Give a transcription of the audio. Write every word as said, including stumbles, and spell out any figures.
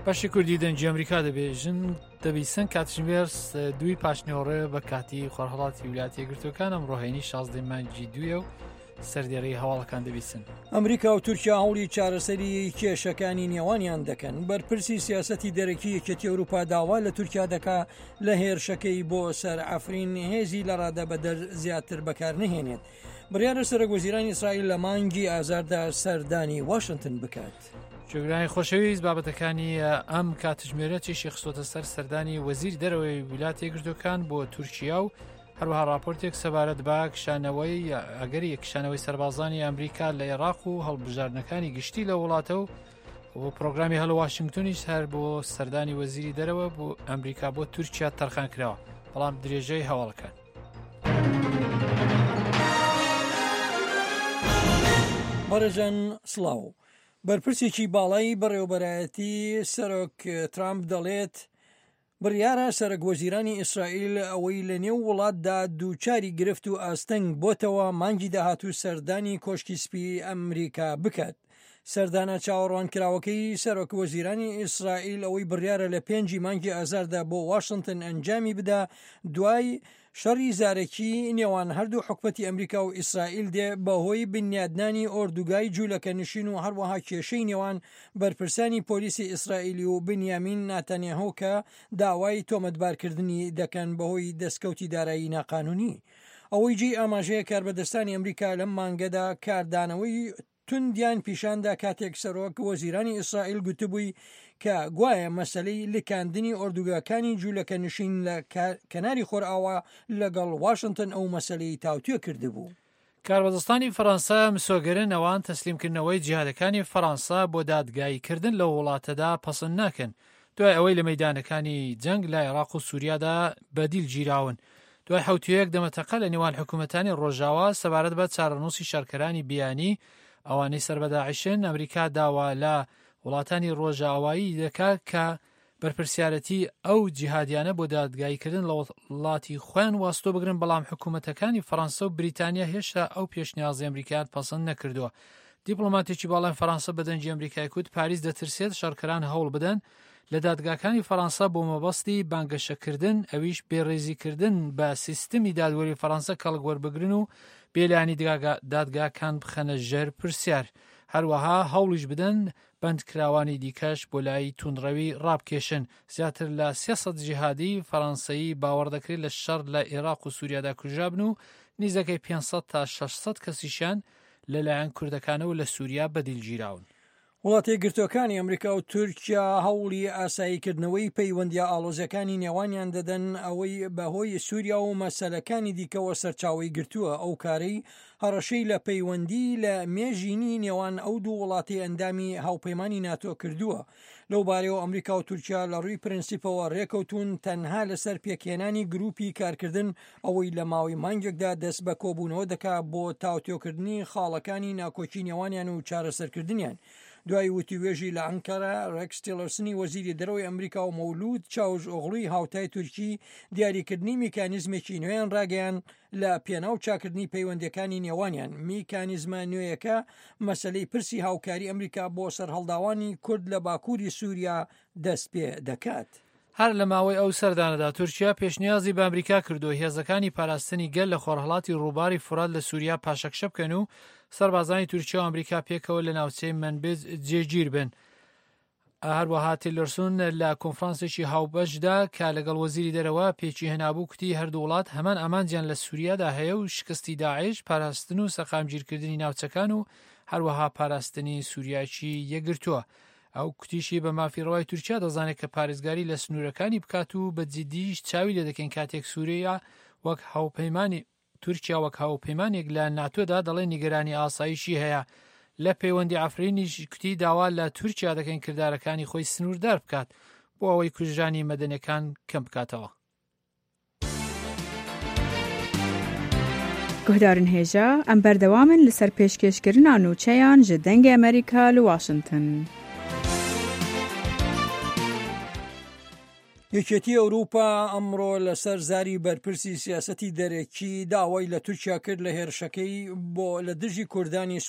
باشی کوردی دەنگی ئەمریکا دەبێژن دەبیسن کاتژمێر دوی پاشنیۆڕێ بە کاتی خۆرهەڵاتی ویلایەتە یەکگرتووەکان ئەمڕۆهێنی شازدەی مانگی دوویە و سەردێڕەی هەواڵەکان دەبیسن. ئەمریکا و تورکیا هەوڵی چارەسەری کێشەکانی نێوانیان دەکەن. بەرپرسی سیاسەتی دەرەکی یەکێتی ئەوروپا داوا لە تورکیا دەکا لە هێرشەکەی بۆ سەر ئەفرین هێزی لە ڕادە بەدەر زیاتر بەکار نهێنێت. بڕیارە سەرۆکوەزیرانی ئیسرائیل لە مانگی ئازاردا سەردانی واشنگتن بکات. جۆگرانی خۆشەویست بابەتەکانی ئەم کاتژمێرە چێشی خستۆتە سەر سەردانی وەزیر دەرەوەی ویلایەتە یەکگرتووەکان بۆ تورکیا و هەروەها راپۆرتێک سەبارەت بە کشانەوەی ئەگەری کشانەوەی سەربازانی ئەمریکا لە عێراق و هەڵبژاردنەکانی گشتی لە وڵاتە و بۆ پرۆگرامی هەڵە واشنگتنیش هەر بۆ سەردانی وەزیری دەرەوە بۆ ئەمریکا بۆ تورکیا تەرخان کراوە بەڵام درێژەی هەواڵەکان. بەڕێژان سڵاو. بەرپرسێکی باڵایی بەڕێوەبەرایەتی سەرۆک ترامپ دەڵێت بڕیارە سەرۆکوەزیرانی ئیسرائیل ئەوەی لە نێو وڵاتدا دووچاری گرفت و ئاستەنگ بۆتەوە مانگی داهاتوو سەردانی کۆشکی سپی ئەمریکا بکات. سەردانە چاوەڕوانکراوەکەی سەرۆکوەزیرانی ئیسرائیل ئەوەی بڕیارە لە پێنجی مانگی ئازاردا بۆ واشنگتن ئەنجامی بدا دوای شەڕی زارێکی نێوان هەردوو حکومەتی ئەمریکا و ئیسرائیل دێ بەهۆی بنیادنانی ئۆردوگای جوولەکە نشین و هەروەها کێشەی نێوان بەرپرسانی پۆلیسی ئیسرائیلی و بنیامین ناتانیاهو کە داوای تۆمەتبارکردنی دەکەن بەهۆی دەستکەوتی دارایی ناقانونی. ئەوەی جێی ئاماژەیە کاربەدەستانی ئەمریکا لەم مانگەدا کاردانەوەی توندیان پیشاندا کاتێک سەرۆک وەزیرانی ئیسرائیل گوتبووی کە گوایە مەسەلەی لکاندنی ئۆردوگاکانی جوولەکە نشین لە کەناری خۆرئاوا لەگەڵ واشنگتن ئەو مەسەلەی تاوتوێ کردبوو. کاربەدەستانی فەڕەنسا مسۆگەرن ئەوان تەسلیمکردنەوەی جیهادەکانی فەڕەنسا بۆ دادگاییکردن لە وڵاتەدا پەسەند ناکەن دوای ئەوەی لە مەیدانەکانی جەنگ لە عێراق و سووریادا بەدیل گیراون. دوای حوتویەک دەمەتەقە لە نێوان حکوومەتانی ڕۆژاوا سەبارەت بە چارەنووسی شارکەرانی بیانی ئەوانەی سەربەداعشن ئەمریکا داوا لە وڵاتانی ڕۆژاوایی دەکات کە بەرپرسیارەتی ئەو جیهادیانە بۆ دادگاییکردن لە وڵاتی خۆیان واستۆ بگرن بەڵام حکوومەتەکانی فەڕەنسا و بریتانیا هێشتا ئەو پێشنیازی ئەمریکایان پەسەند نەکردووە. دیپلۆماتێکی باڵای فەڕەنسا بە دەنگی ئەمریکای کوت پاریس دەترسێت شارکەران هەوڵ بدەن لە دادگاکانی فەڕەنسا بۆ مەبەستی بانگەشەکردن ئەویش بێڕێزیکردن بە سیستمی دادوەری فەڕەنسا کەڵک وەربگرن و بێلانی دادگاکان بخەنە ژێر پرسیار. هەروەها هەوڵیش بدەن بەندکراوانی دیکەش بۆ لای توندڕەوی ڕابکێشن. زیاتر لە سێسەد جیهادی فەڕەنسایی باوەڕ دەکرێت لە شەڕ لە عێراق و سووریادا کوژرابن و نیزەکەی پێنجسەد تا شەشسەد کەسیشان لەلایەن کوردەکانەوە لە سووریا بەدیلگیراون. وڵاتی گرتوەکانی ئەمریکا و تورکیا هەوڵی ئاساییکردنەوەی پەیوەندیە ئاڵۆزیەکانی نێوانیان دەدەن ئەوەی بەهۆی سووریا و مەسەلەکانی دیکەوە سەرچاوی گرتووە. ئەو کارەی هەڕەشەی لە پەیوەندی لە مێژینی نێوان ئەو دوو وڵاتی ئەندامی هاوپەیمانی ناتۆ کردووە. لەو بارەوە ئەمریکا و تورکیا لە ڕووی پرەنسیپەوە ڕێکەوتون تەنها لەسەر پێکهێنانی گروپی کارکردن ئەوەی لە ماوەی مانگێکدا دەست بە کۆبوونەوە دەکات بۆ تاوتێکردنی خاڵەکانی ناکۆچی نێوانیان و چارەسەرکردنیان. دوای وتیوێژی لە ئەنکارا ڕێکس تیلەرسنی وەزیری دەرەوەی ئەمریکا و مەولود چاوژ ئۆغڵووی هاوتای تورکی دیاریکردنی میکانیزمێکی نوێیان ڕاگەیان لە پێناو چاکردنی پەیوەندیەکانی نێوانیان. میکانیزمە نوێیەکە مەسەلەی پرسی هاوکاری ئەمریکا بۆ سەرهەڵداوانی کورد لە باکووری سووریا دەست پێ دەکات. هەر لە ماوەی ئەو سەردانەدا تورکیا پێشنیازی بە ئەمریکا کردو هێزەکانی پاراستنی گەل لە خۆرهەڵاتی ڕووباری فورات لە سووریا پاشەکشە بکەن و سەربازانی تورکیا و ئەمریکا پێکەوە لە ناوچەی منبج جێگیر بن. هەروەها تیلەرسون لە کۆنفرانسێکی هاوبەشدا کە لەگەڵ وەزیری دەرەوە پێچی هێنابوو کوتی هەردوو وڵات هەمان ئامانجیان لە سووریادا هەیە و شکستی داعش، پاراستن و سەقامگیرکردنی ناوچەکان و هەروەها پاراستنی سووریاکی یەکگرتووە. ئەو کوتیشی بە مافیڕەوای تورکیا دەزانێت کە پارێزگاری لە سنوورەکانی بکات و بە جددیش چاوی لێ دەکەن کاتێک سووریا وەک هاوپەیمانی تورکیا وەک هاوپەیمانێک لە ناتۆدا دەڵێن نیگەرانی ئاسایشی هەیە. لە پەیوەندی ئەفرینیش کوتی داوا لە تورکیا دەکەن کردارەکانی خۆی سنووردار بکات بۆ ئەوەی کوژرانی مەدەنیەکان کەم بکاتەوە. گوهدارن هێژە ئەم بەردەوامن لەسەر پێشکەشکردنا نوچەیان ji dengê ئەمریکا li Washington. یەکێتی ئەوروپا ئەمڕۆ لەسەر زاری بەرپرسی سیاسەتی دەرەکی داوای لە تورکیا کرد لە هێرشەکەی بۆ لە دژی کوردانی